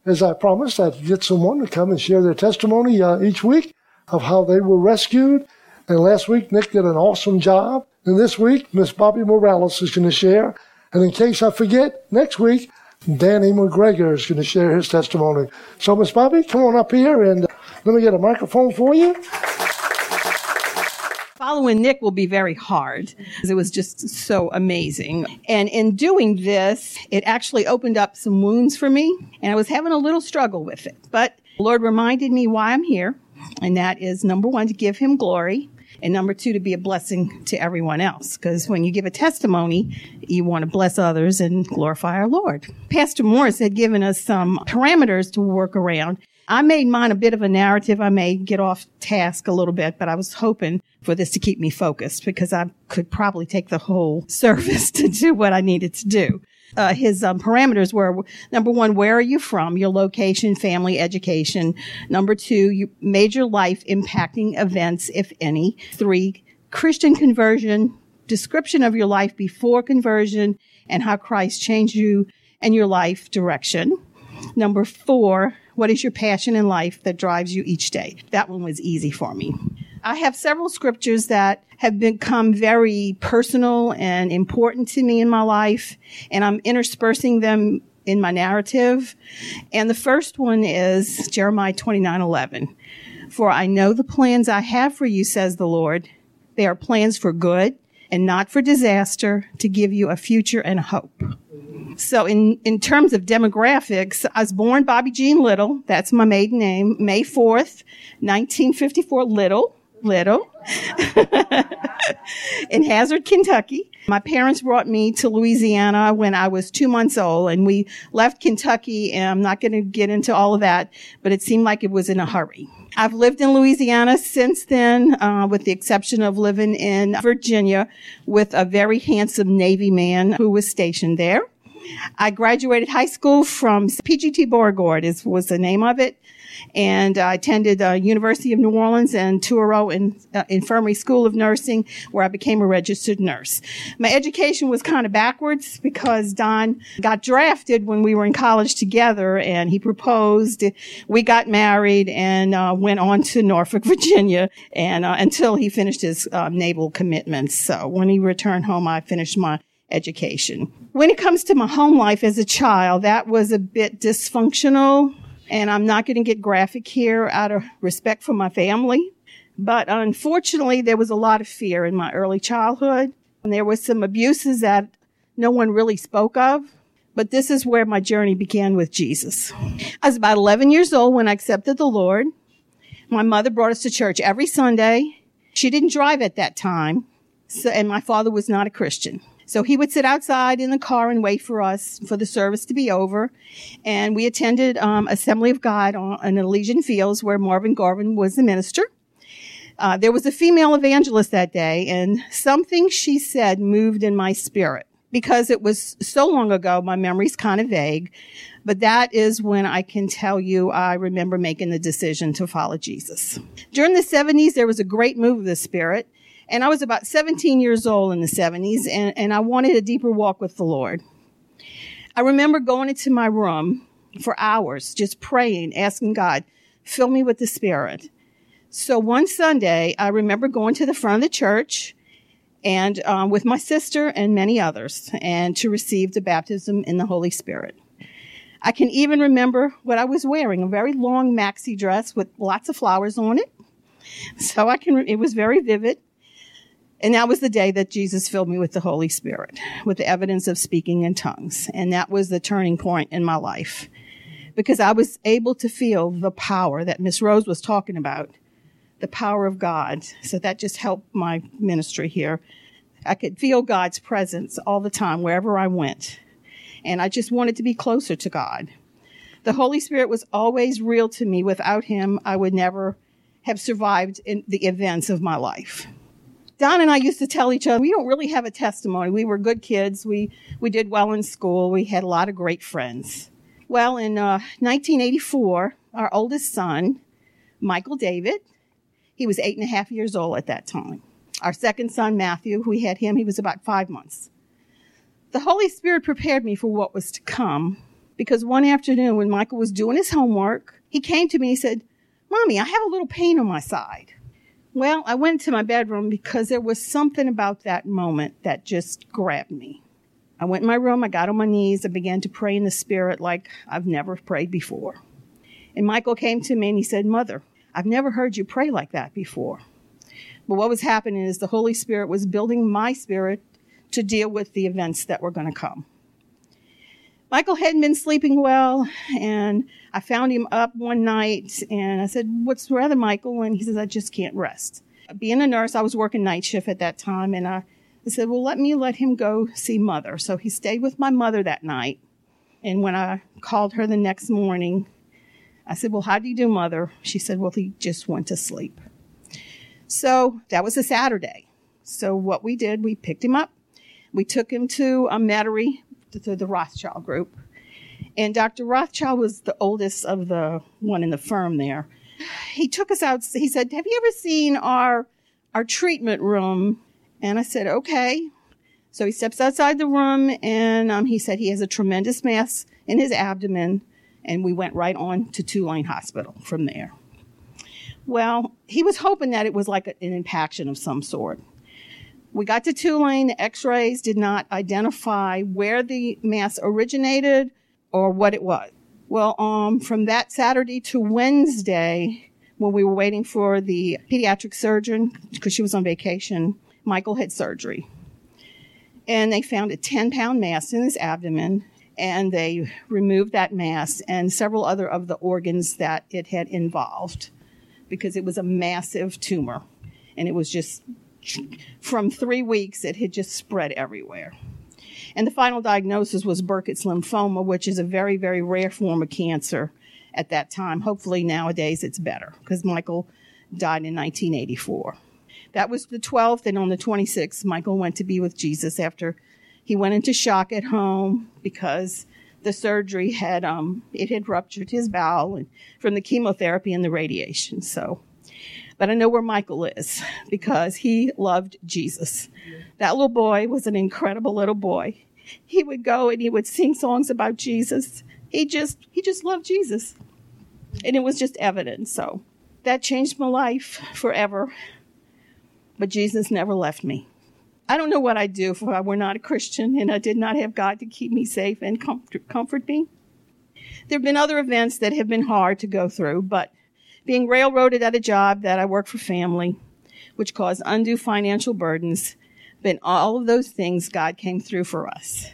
as I promised, I'd get someone to come and share their testimony each week of how they were rescued. And last week, Nick did an awesome job. And this week, Miss Bobby Morales is going to share. And in case I forget, next week, Danny McGregor is going to share his testimony. So, Miss Bobby, come on up here and let me get a microphone for you. Following Nick will be very hard because it was just so amazing. And in doing this, it actually opened up some wounds for me, and I was having a little struggle with it. But the Lord reminded me why I'm here, and that is, number one, to give him glory, and number two, to be a blessing to everyone else. Because when you give a testimony, you want to bless others and glorify our Lord. Pastor Morris had given us some parameters to work around. I made mine a bit of a narrative. I may get off task a little bit, but I was hoping for this to keep me focused because I could probably take the whole service to do what I needed to do. His parameters were, number one, where are you from? Your location, family, education. Number two, major life impacting events, if any. 3, Christian conversion, description of your life before conversion and how Christ changed you and your life direction. Number 4, what is your passion in life that drives you each day? That one was easy for me. I have several scriptures that have become very personal and important to me in my life, and I'm interspersing them in my narrative. And the first one is Jeremiah 29:11. For I know the plans I have for you, says the Lord. They are plans for good and not for disaster, to give you a future and hope. So in terms of demographics, I was born Bobby Jean Little. That's my maiden name. May 4th, 1954, Little. In Hazard, Kentucky. My parents brought me to Louisiana when I was 2 months old, and we left Kentucky, and I'm not going to get into all of that, but it seemed like it was in a hurry. I've lived in Louisiana since then, with the exception of living in Virginia with a very handsome Navy man who was stationed there. I graduated high school from PGT Beauregard was the name of it. And I attended University of New Orleans and Touro Infirmary School of Nursing, where I became a registered nurse. My education was kind of backwards because Don got drafted when we were in college together, and he proposed. We got married and went on to Norfolk, Virginia, and until he finished his naval commitments. So when he returned home, I finished my education. When it comes to my home life as a child, that was a bit dysfunctional. And I'm not going to get graphic here out of respect for my family. But unfortunately, there was a lot of fear in my early childhood. And there were some abuses that no one really spoke of. But this is where my journey began with Jesus. I was about 11 years old when I accepted the Lord. My mother brought us to church every Sunday. She didn't drive at that time. And my father was not a Christian. So he would sit outside in the car and wait for us for the service to be over. And we attended Assembly of God in Elysian Fields, where Marvin Garvin was the minister. There was a female evangelist that day, and something she said moved in my spirit. Because it was so long ago, my memory's kind of vague. But that is when I can tell you I remember making the decision to follow Jesus. During the 70s, there was a great move of the Spirit. And I was about 17 years old in the 70s, and I wanted a deeper walk with the Lord. I remember going into my room for hours, just praying, asking God, fill me with the Spirit. So one Sunday, I remember going to the front of the church and with my sister and many others, and to receive the baptism in the Holy Spirit. I can even remember what I was wearing, a very long maxi dress with lots of flowers on it. So it was very vivid. And that was the day that Jesus filled me with the Holy Spirit, with the evidence of speaking in tongues. And that was the turning point in my life, because I was able to feel the power that Miss Rose was talking about, the power of God. So that just helped my ministry here. I could feel God's presence all the time, wherever I went. And I just wanted to be closer to God. The Holy Spirit was always real to me. Without him, I would never have survived in the events of my life. Don and I used to tell each other, we don't really have a testimony. We were good kids. We did well in school. We had a lot of great friends. Well, in 1984, our oldest son, Michael David, he was 8.5 years old at that time. Our second son, Matthew, we had him, he was about 5 months. The Holy Spirit prepared me for what was to come, Because one afternoon when Michael was doing his homework, he came to me and he said, "Mommy, I have a little pain on my side." Well, I went to my bedroom because there was something about that moment that just grabbed me. I went in my room, I got on my knees, I began to pray in the Spirit like I've never prayed before. And Michael came to me and he said, "Mother, I've never heard you pray like that before." But what was happening is the Holy Spirit was building my spirit to deal with the events that were going to come. Michael hadn't been sleeping well, and I found him up one night, and I said, "What's the matter, Michael?" And he says, "I just can't rest." Being a nurse, I was working night shift at that time, and I said, "Well, let him go see Mother." So he stayed with my mother that night, and when I called her the next morning, I said, "Well, how do you do, Mother?" She said, "Well, he just went to sleep." So that was a Saturday. So what we did, we picked him up. We took him to Metairie, to the Rothschild group. And Dr. Rothschild was the oldest of the one in the firm there. He took us out. He said, "Have you ever seen our treatment room?" And I said, "Okay." So he steps outside the room, and he said he has a tremendous mass in his abdomen. And we went right on to Tulane Hospital from there. Well, he was hoping that it was like an impaction of some sort. We got to Tulane. The x-rays did not identify where the mass originated or what it was. Well, from that Saturday to Wednesday, when we were waiting for the pediatric surgeon, because she was on vacation, Michael had surgery. And they found a 10-pound mass in his abdomen, and they removed that mass and several other of the organs that it had involved, because it was a massive tumor. And it was just, from 3 weeks, it had just spread everywhere. And the final diagnosis was Burkitt's lymphoma, which is a very, very rare form of cancer at that time. Hopefully nowadays it's better, because Michael died in 1984. That was the 12th, and on the 26th, Michael went to be with Jesus after he went into shock at home because the surgery had ruptured his bowel and from the chemotherapy and the radiation. But I know where Michael is, because he loved Jesus. That little boy was an incredible little boy. He would go and he would sing songs about Jesus. He just loved Jesus. And it was just evident. So that changed my life forever. But Jesus never left me. I don't know what I'd do if I were not a Christian and I did not have God to keep me safe and comfort me. There have been other events that have been hard to go through, but being railroaded at a job that I work for family, which caused undue financial burdens, but in all of those things, God came through for us.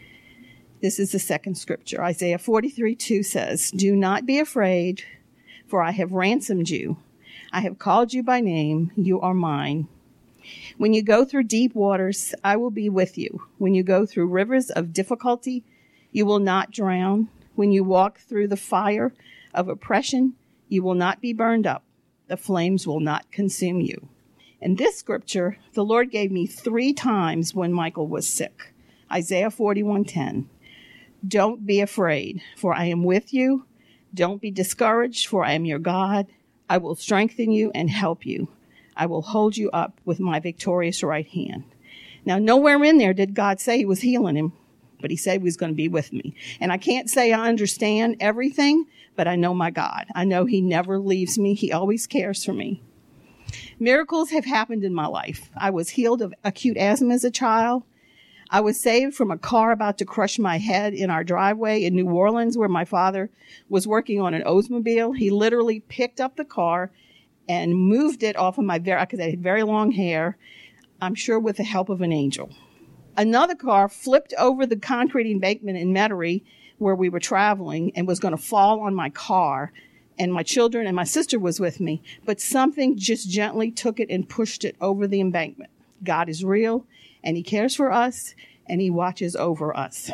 This is the second scripture. Isaiah 43:2 says, "Do not be afraid, for I have ransomed you. I have called you by name. You are mine. When you go through deep waters, I will be with you. When you go through rivers of difficulty, you will not drown. When you walk through the fire of oppression, you will not be burned up. The flames will not consume you." And this scripture, the Lord gave me 3 times when Michael was sick. Isaiah 41:10. "Don't be afraid, for I am with you. Don't be discouraged, for I am your God. I will strengthen you and help you. I will hold you up with my victorious right hand." Now, nowhere in there did God say he was healing him, but he said he was going to be with me. And I can't say I understand everything, but I know my God. I know he never leaves me. He always cares for me. Miracles have happened in my life. I was healed of acute asthma as a child. I was saved from a car about to crush my head in our driveway in New Orleans, where my father was working on an Oldsmobile. He literally picked up the car and moved it off of my because I had very long hair, I'm sure with the help of an angel. Another car flipped over the concrete embankment in Metairie where we were traveling and was going to fall on my car. And my children and my sister was with me. But something just gently took it and pushed it over the embankment. God is real, and he cares for us, and he watches over us.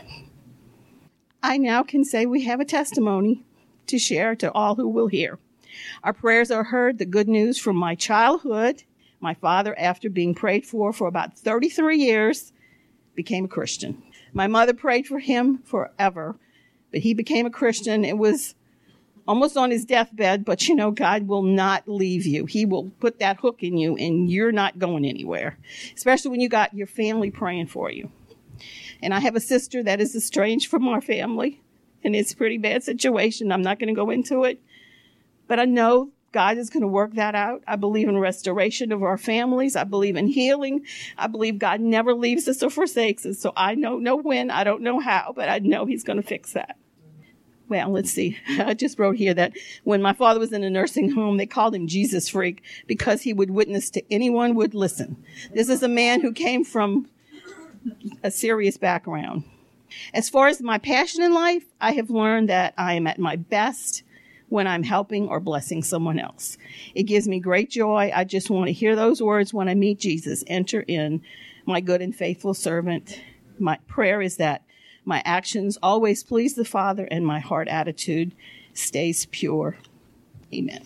I now can say we have a testimony to share to all who will hear. Our prayers are heard. The good news from my childhood, my father, after being prayed for about 33 years, became a Christian. My mother prayed for him forever, but he became a Christian. It was almost on his deathbed, but you know, God will not leave you. He will put that hook in you and you're not going anywhere, especially when you got your family praying for you. And I have a sister that is estranged from our family, and it's a pretty bad situation. I'm not going to go into it, but I know God is going to work that out. I believe in restoration of our families. I believe in healing. I believe God never leaves us or forsakes us. So I don't know when, I don't know how, but I know he's going to fix that. Well, let's see. I just wrote here that when my father was in a nursing home, they called him Jesus Freak because he would witness to anyone who would listen. This is a man who came from a serious background. As far as my passion in life, I have learned that I am at my best when I'm helping or blessing someone else. It gives me great joy. I just want to hear those words when I meet Jesus. Enter in, my good and faithful servant. My prayer is that my actions always please the Father and my heart attitude stays pure. Amen.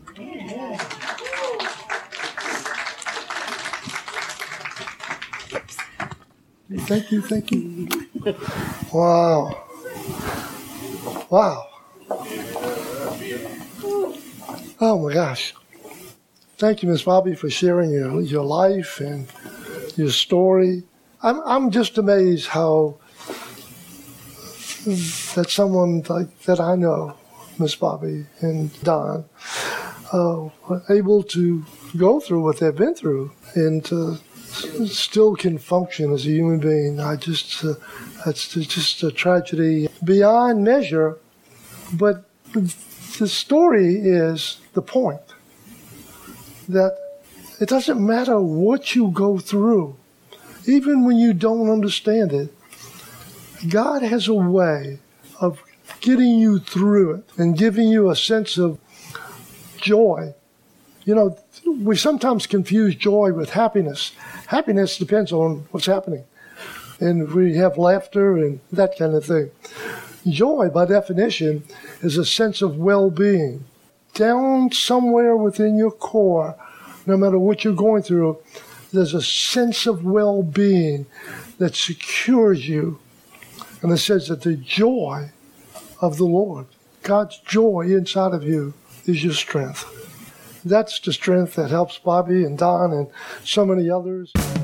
Thank you, thank you. Wow. Wow. Oh my gosh. Thank you, Miss Bobby, for sharing your life and your story. I'm just amazed how that someone like that I know, Miss Bobby and Don, were able to go through what they've been through and still can function as a human being. That's just a tragedy beyond measure. But the story is the point that it doesn't matter what you go through, even when you don't understand it. God has a way of getting you through it and giving you a sense of joy. You know, we sometimes confuse joy with happiness. Happiness depends on what's happening. And we have laughter and that kind of thing. Joy, by definition, is a sense of well-being. Down somewhere within your core, no matter what you're going through, there's a sense of well-being that secures you. And it says that the joy of the Lord, God's joy inside of you, is your strength. That's the strength that helps Bobby and Don and so many others.